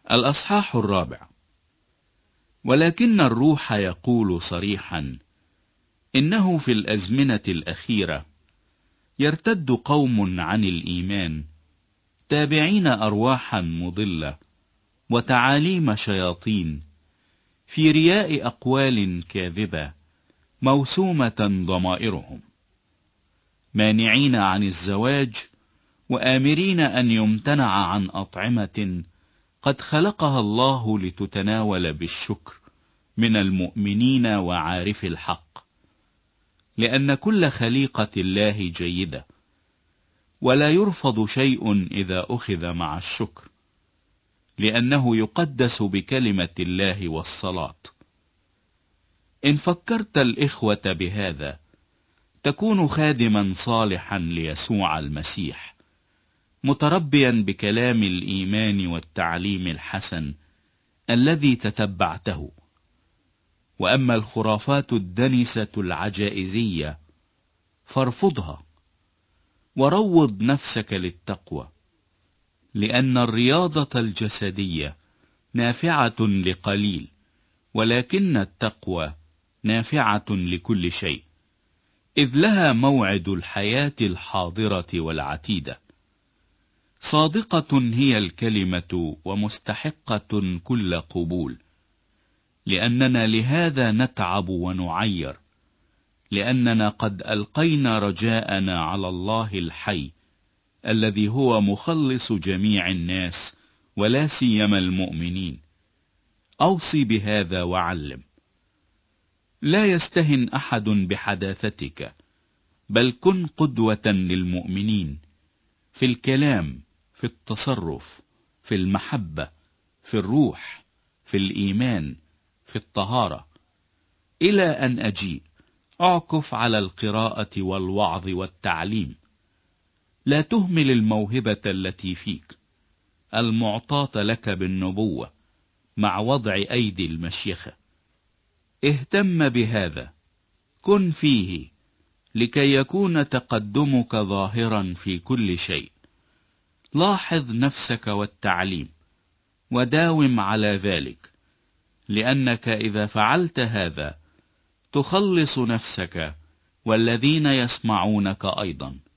الأصحاح 4. ولكن الروح يقول صريحا إنه في الأزمنة الأخيرة يرتد قوم عن الإيمان، تابعين أرواحا مضلة وتعاليم شياطين، في رياء أقوال كاذبة موسومة ضمائرهم، مانعين عن الزواج وآمرين أن يمتنع عن أطعمة قد خلقها الله لتتناول بالشكر من المؤمنين وعارف الحق، لأن كل خليقة الله جيدة، ولا يرفض شيء إذا أخذ مع الشكر، لأنه يقدس بكلمة الله والصلاة. إن فكرت الإخوة بهذا تكون خادما صالحا ليسوع المسيح، متربيا بكلام الإيمان والتعليم الحسن الذي تتبعته. وأما الخرافات الدنسة العجائزية فارفضها، وروض نفسك للتقوى، لأن الرياضة الجسدية نافعة لقليل، ولكن التقوى نافعة لكل شيء، إذ لها موعد الحياة الحاضرة والعتيدة. صادقة هي الكلمة ومستحقة كل قبول، لأننا لهذا نتعب ونعير، لأننا قد ألقينا رجاءنا على الله الحي الذي هو مخلص جميع الناس ولا سيما المؤمنين. أوصي بهذا وعلم. لا يستهن أحد بحداثتك، بل كن قدوة للمؤمنين في الكلام، في التصرف، في المحبة، في الروح، في الإيمان، في الطهارة. إلى أن أجيء أعكف على القراءة والوعظ والتعليم. لا تهمل الموهبة التي فيك المعطاة لك بالنبوة مع وضع أيدي المشيخة. اهتم بهذا، كن فيه، لكي يكون تقدمك ظاهرا في كل شيء. لاحظ نفسك والتعليم، وداوم على ذلك، لأنك إذا فعلت هذا تخلص نفسك والذين يسمعونك أيضا.